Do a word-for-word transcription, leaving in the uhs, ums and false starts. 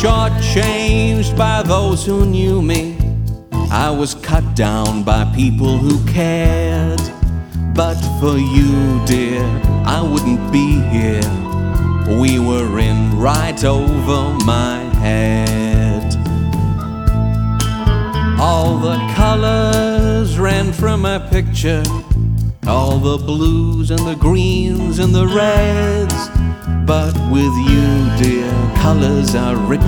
shortchanged by those who knew me. I was cut down by people who cared. But for you, dear, I wouldn't be here. We were in right over my head. All the colors ran from my picture, all the blues and the greens and the reds. But with you, dear, colors are richer.